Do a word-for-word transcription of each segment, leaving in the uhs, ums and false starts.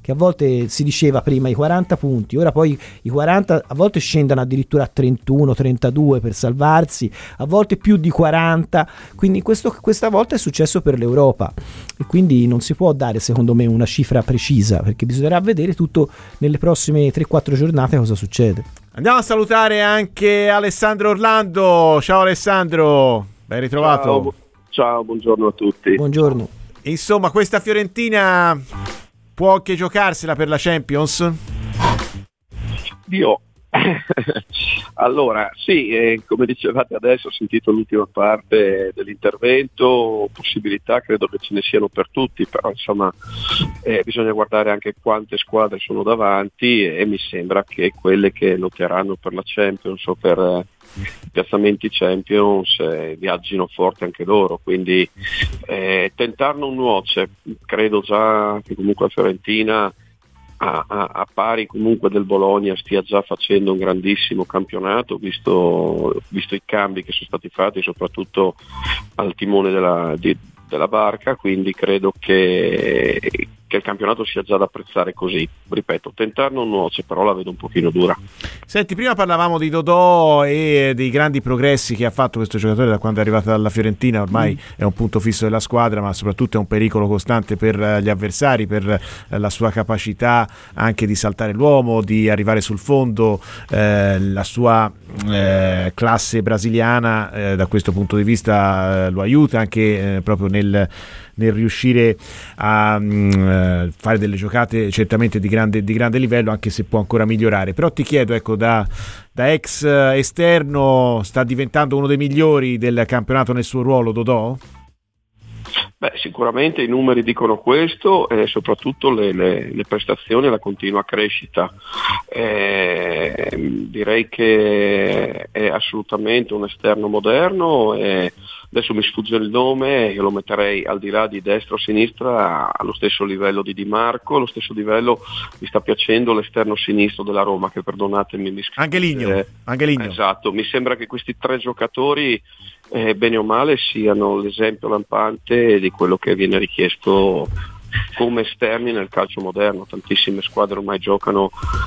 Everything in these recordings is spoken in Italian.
che a volte si diceva prima i quaranta punti, ora poi i quaranta a volte scendono addirittura a trentuno trentadue per salvarsi, a volte più di quaranta, quindi questo, questa volta è successo per l'Europa e quindi non si può dare secondo me una cifra precisa, perché bisognerà vedere tutto nelle prossime tre quattro giornate cosa succede. Andiamo a salutare anche Alessandro Orlando. Ciao Alessandro, ben ritrovato. Ciao, ciao, buongiorno a tutti. Buongiorno. Insomma, questa Fiorentina può anche giocarsela per la Champions? Dio. Allora, sì, eh, come dicevate adesso, ho sentito l'ultima parte dell'intervento, possibilità credo che ce ne siano per tutti, però insomma eh, bisogna guardare anche quante squadre sono davanti e, e mi sembra che quelle che lotteranno per la Champions o per eh, i piazzamenti Champions eh, viaggino forte anche loro, quindi eh, tentarne un nuoce, credo già che comunque la Fiorentina A, a, a pari comunque del Bologna stia già facendo un grandissimo campionato, visto, visto i cambi che sono stati fatti soprattutto al timone della, di, della barca, quindi credo che, che il campionato sia già da apprezzare così. Ripeto, tentarne un nuoce, però la vedo un pochino dura. Senti, prima parlavamo di Dodò e dei grandi progressi che ha fatto questo giocatore da quando è arrivato dalla Fiorentina, ormai mm. è un punto fisso della squadra, ma soprattutto è un pericolo costante per gli avversari, per la sua capacità anche di saltare l'uomo, di arrivare sul fondo, eh, la sua eh, classe brasiliana eh, da questo punto di vista eh, lo aiuta anche eh, proprio nel nel riuscire a um, fare delle giocate certamente di grande, di grande livello, anche se può ancora migliorare. Però ti chiedo, ecco, da, da ex esterno sta diventando uno dei migliori del campionato nel suo ruolo Dodò? Beh, sicuramente i numeri dicono questo e soprattutto le, le, le prestazioni e la continua crescita. Eh, direi che è assolutamente un esterno moderno e adesso mi sfugge il nome, io lo metterei al di là di destra o sinistra allo stesso livello di Di Marco, allo stesso livello mi sta piacendo l'esterno sinistro della Roma, che perdonatemi mi scrive. Angeligno, eh, Angeligno. Esatto, mi sembra che questi tre giocatori eh, bene o male siano l'esempio lampante di quello che viene richiesto come esterni nel calcio moderno. Tantissime squadre ormai giocano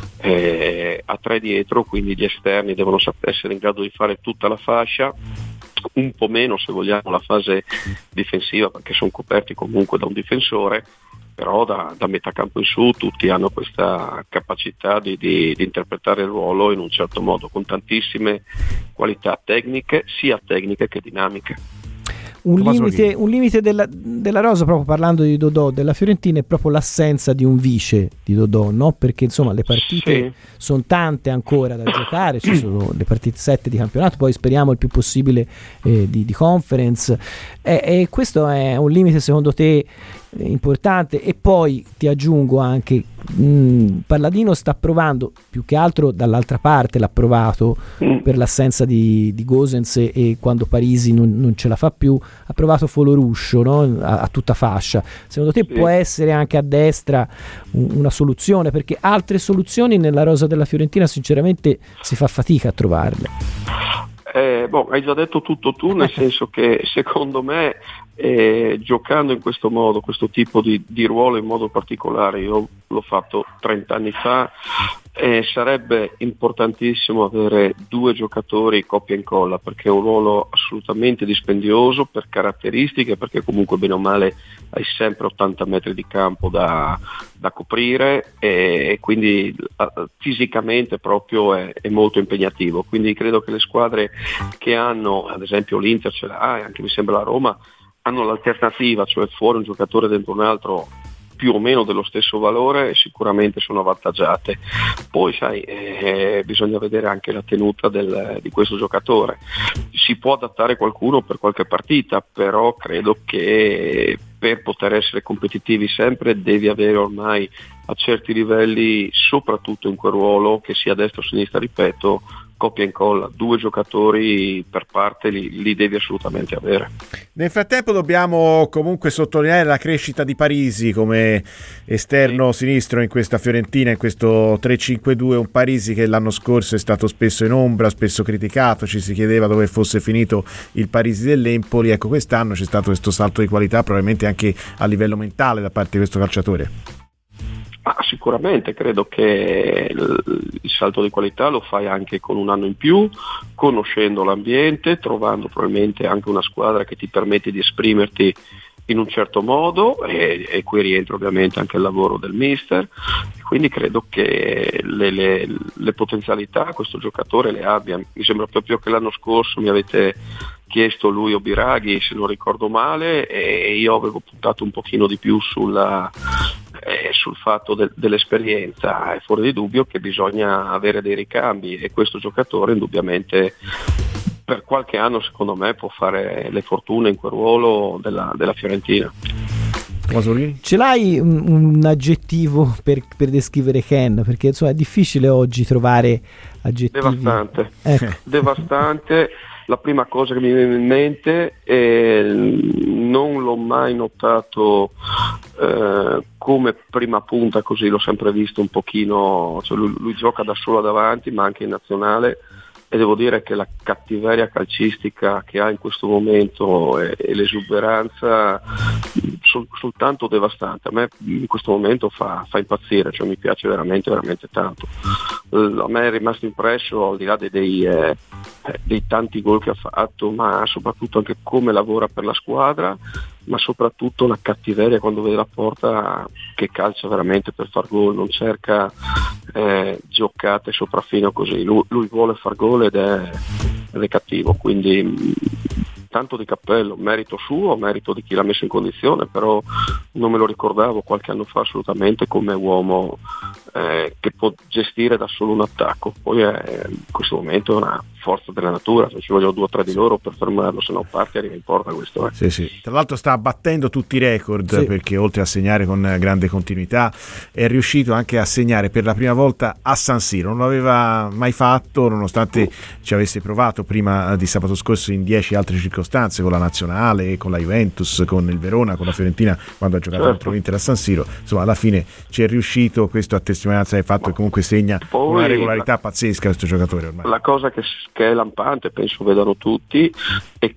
eh, a tre dietro, quindi gli esterni devono essere in grado di fare tutta la fascia, un po' meno se vogliamo la fase difensiva perché sono coperti comunque da un difensore, però da, da metà campo in su tutti hanno questa capacità di, di, di interpretare il ruolo in un certo modo, con tantissime qualità tecniche, sia tecniche che dinamiche. Un limite, un limite della, della rosa, proprio parlando di Dodò, della Fiorentina, è proprio l'assenza di un vice di Dodò, no? Perché insomma le partite sì. sono tante ancora da giocare, ci sono le partite sette di campionato, poi speriamo il più possibile eh, di, di conference, e, e questo è un limite secondo te importante? E poi ti aggiungo anche mh, Palladino sta provando, più che altro dall'altra parte l'ha provato mm. per l'assenza di, di Gosens e, e quando Parisi non, non ce la fa più ha provato Foloruscio, no? a, a tutta fascia. Secondo te sì. può essere anche a destra un, una soluzione? Perché altre soluzioni nella rosa della Fiorentina sinceramente si fa fatica a trovarle. Eh, boh, hai già detto tutto tu, nel senso che secondo me eh, giocando in questo modo, questo tipo di, di ruolo in modo particolare, io l'ho fatto trenta anni fa, eh, sarebbe importantissimo avere due giocatori coppia e incolla, perché è un ruolo assolutamente dispendioso per caratteristiche, perché comunque bene o male hai sempre ottanta metri di campo da, da coprire e, e quindi uh, fisicamente proprio è, è molto impegnativo, quindi credo che le squadre che hanno, ad esempio l'Inter ce l'ha e anche mi sembra la Roma, hanno l'alternativa, cioè fuori un giocatore dentro un altro più o meno dello stesso valore, sicuramente sono avvantaggiate. Poi sai, eh, bisogna vedere anche la tenuta del, di questo giocatore. Si può adattare qualcuno per qualche partita, però credo che per poter essere competitivi sempre devi avere ormai a certi livelli, soprattutto in quel ruolo, che sia destra o sinistra, ripeto, coppia e incolla, due giocatori per parte li, li devi assolutamente avere. Nel frattempo dobbiamo comunque sottolineare la crescita di Parisi come esterno sì. sinistro in questa Fiorentina, in questo tre cinque due, un Parisi che l'anno scorso è stato spesso in ombra, spesso criticato, ci si chiedeva dove fosse finito il Parisi dell'Empoli. Ecco, quest'anno c'è stato questo salto di qualità, probabilmente anche a livello mentale da parte di questo calciatore. Ah, sicuramente, credo che il salto di qualità lo fai anche con un anno in più, conoscendo l'ambiente, trovando probabilmente anche una squadra che ti permette di esprimerti in un certo modo, e, e qui rientra ovviamente anche il lavoro del mister, quindi credo che le, le, le potenzialità questo giocatore le abbia. Mi sembra proprio che l'anno scorso mi avete chiesto lui o Biraghi, se non ricordo male, e io avevo puntato un pochino di più sulla, eh, sul fatto de, dell'esperienza. È fuori di dubbio che bisogna avere dei ricambi, e questo giocatore indubbiamente per qualche anno secondo me può fare le fortune in quel ruolo della, della Fiorentina. Ce l'hai un, un aggettivo per, per descrivere Ken? Perché insomma è difficile oggi trovare aggettivi. Devastante, ecco. Devastante. La prima cosa che mi viene in mente è non l'ho mai notato eh, come prima punta, così l'ho sempre visto un pochino, cioè lui, lui gioca da solo davanti ma anche in nazionale, e devo dire che la cattiveria calcistica che ha in questo momento e, e l'esuberanza sol, soltanto devastante. A me in questo momento fa, fa impazzire, cioè mi piace veramente veramente tanto. A me è rimasto impresso, al di là dei, dei, eh, dei tanti gol che ha fatto, ma soprattutto anche come lavora per la squadra, ma soprattutto la cattiveria quando vede la porta, che calcia veramente per far gol, non cerca eh, giocate sopraffino così, lui, lui vuole far gol ed è, ed è cattivo, quindi mh, tanto di cappello, merito suo, merito di chi l'ha messo in condizione, però non me lo ricordavo qualche anno fa assolutamente come uomo eh, che può gestire da solo un attacco. Poi è, in questo momento è una forza della natura, se ci vogliono due o tre di loro per fermarlo, se no parte arriva in porta, questo è. Sì, sì. Tra l'altro sta battendo tutti i record, sì, perché oltre a segnare con grande continuità è riuscito anche a segnare per la prima volta a San Siro, non l'aveva mai fatto nonostante ci avesse provato prima di sabato scorso in dieci altre circostanze, con la nazionale, con la Juventus, con il Verona, con la Fiorentina quando ha giocato certo. contro l'Inter a San Siro. Insomma, alla fine ci è riuscito, questo a testimonianza del fatto che comunque segna Poi, una regolarità la, pazzesca questo giocatore ormai. La cosa che che è lampante, penso vedano tutti, è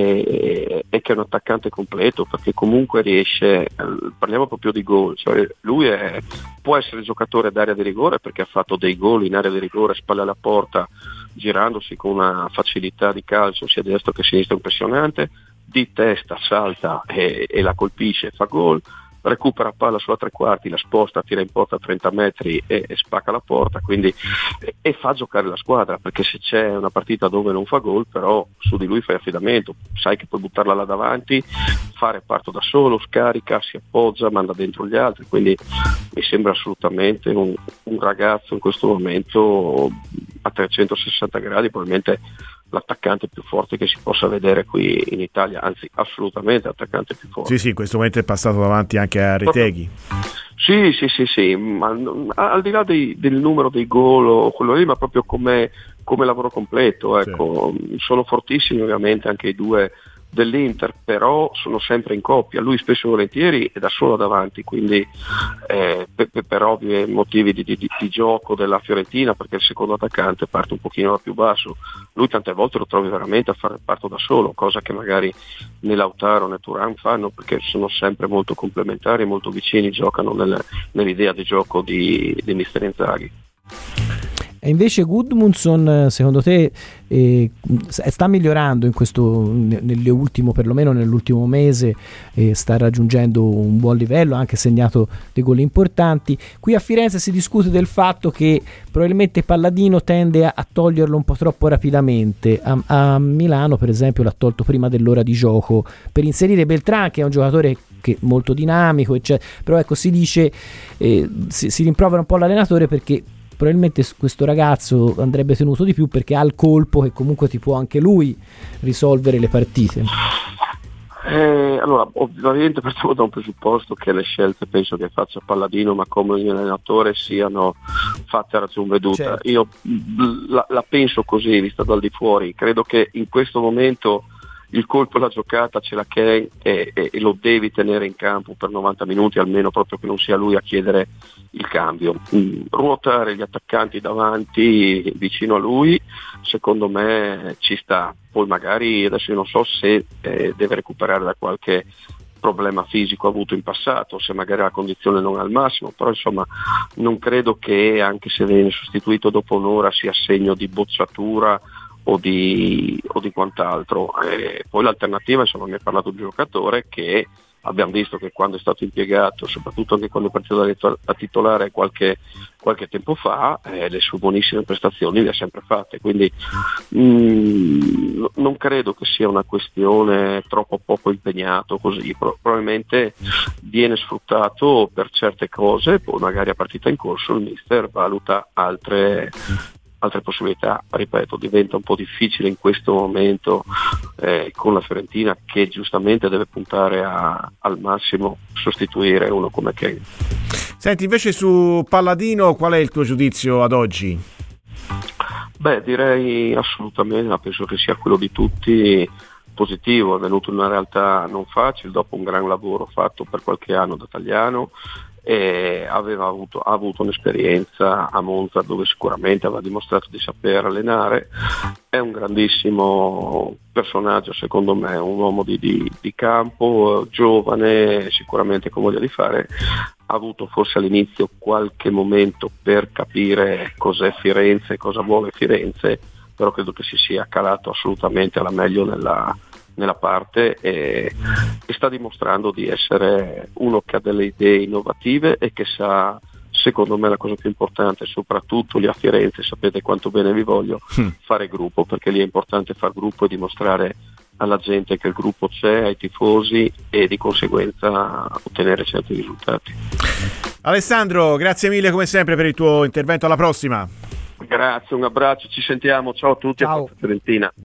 che è che è un attaccante completo, perché comunque riesce, parliamo proprio di gol, cioè lui è, può essere giocatore d'area di rigore perché ha fatto dei gol in area di rigore, spalle alla porta, girandosi con una facilità di calcio sia destro che sinistro impressionante, di testa salta e, e la colpisce e fa gol, recupera palla sulla tre quarti, la sposta, tira in porta a trenta metri e, e spacca la porta, quindi e, e fa giocare la squadra, perché se c'è una partita dove non fa gol, però su di lui fai affidamento, sai che puoi buttarla là davanti, fare parto da solo, scarica, si appoggia, manda dentro gli altri, quindi mi sembra assolutamente un, un ragazzo in questo momento a trecentosessanta gradi, probabilmente l'attaccante più forte che si possa vedere qui in Italia, anzi assolutamente l'attaccante più forte. Sì, sì, in questo momento è passato davanti anche a Reteghi. Sì, sì, sì, sì, ma al di là dei, del numero dei gol o quello lì, ma proprio come, come lavoro completo, ecco. Sì. Sono fortissimi ovviamente anche i due dell'Inter, però sono sempre in coppia, lui spesso e volentieri è da solo davanti, quindi eh, per, per ovvi motivi di, di, di gioco della Fiorentina, perché il secondo attaccante parte un pochino da più basso, lui tante volte lo trovi veramente a fare il parto da solo, cosa che magari né Lautaro né Thuram fanno, perché sono sempre molto complementari e molto vicini, giocano nel, nell'idea di gioco di, di mister Inzaghi. E invece Gudmundsson, secondo te, eh, sta migliorando in questo, nelle ultimo, perlomeno nell'ultimo mese, eh, sta raggiungendo un buon livello, ha anche segnato dei gol importanti. Qui a Firenze si discute del fatto che probabilmente Palladino tende a, a toglierlo un po' troppo rapidamente. A, a Milano, per esempio, l'ha tolto prima dell'ora di gioco per inserire Beltrán, che è un giocatore che molto dinamico, eccetera. Però ecco, si dice, eh, si, si rimprovera un po' l'allenatore perché probabilmente questo ragazzo andrebbe tenuto di più, perché ha il colpo che comunque ti può anche lui risolvere le partite. Eh, allora, ovviamente partiamo da un presupposto che le scelte penso che faccia Palladino, ma come ogni allenatore, siano fatte a ragion veduta. Certo. Io la, la penso così, vista dal di fuori. Credo che in questo momento il colpo e la giocata ce l'ha Ken e, e, e lo devi tenere in campo per novanta minuti, almeno proprio che non sia lui a chiedere il cambio. Mm, ruotare gli attaccanti davanti vicino a lui, secondo me ci sta. Poi magari adesso io non so se eh, deve recuperare da qualche problema fisico ha avuto in passato, se magari la condizione non è al massimo, però insomma non credo che anche se viene sostituito dopo un'ora sia segno di bocciatura o di, o di quant'altro. E poi l'alternativa, insomma, mi ha parlato di un giocatore che abbiamo visto che quando è stato impiegato, soprattutto anche quando è partito da titolare qualche, qualche tempo fa, eh, le sue buonissime prestazioni le ha sempre fatte, quindi mh, non credo che sia una questione troppo poco impegnato così, Pro- probabilmente viene sfruttato per certe cose, poi magari a partita in corso il mister valuta altre altre possibilità. Ripeto, diventa un po' difficile in questo momento eh, con la Fiorentina, che giustamente deve puntare a, al massimo sostituire uno come Kane. Senti, invece su Palladino qual è il tuo giudizio ad oggi? Beh, direi assolutamente, ma penso che sia quello di tutti, positivo. È venuto in una realtà non facile dopo un gran lavoro fatto per qualche anno da Tagliano, e aveva avuto, ha avuto un'esperienza a Monza dove sicuramente aveva dimostrato di saper allenare. È un grandissimo personaggio, secondo me, un uomo di, di, di campo, giovane, sicuramente con voglia di fare. Ha avuto forse all'inizio qualche momento per capire cos'è Firenze, cosa vuole Firenze, però credo che si sia calato assolutamente alla meglio nella nella parte e, e sta dimostrando di essere uno che ha delle idee innovative e che sa, secondo me la cosa più importante, soprattutto lì a Firenze, sapete quanto bene vi voglio, mm. fare gruppo, perché lì è importante fare gruppo e dimostrare alla gente che il gruppo c'è, ai tifosi, e di conseguenza ottenere certi risultati. Alessandro, grazie mille come sempre per il tuo intervento, alla prossima. Grazie, un abbraccio, ci sentiamo, ciao a tutti. Ciao. A Fiorentina.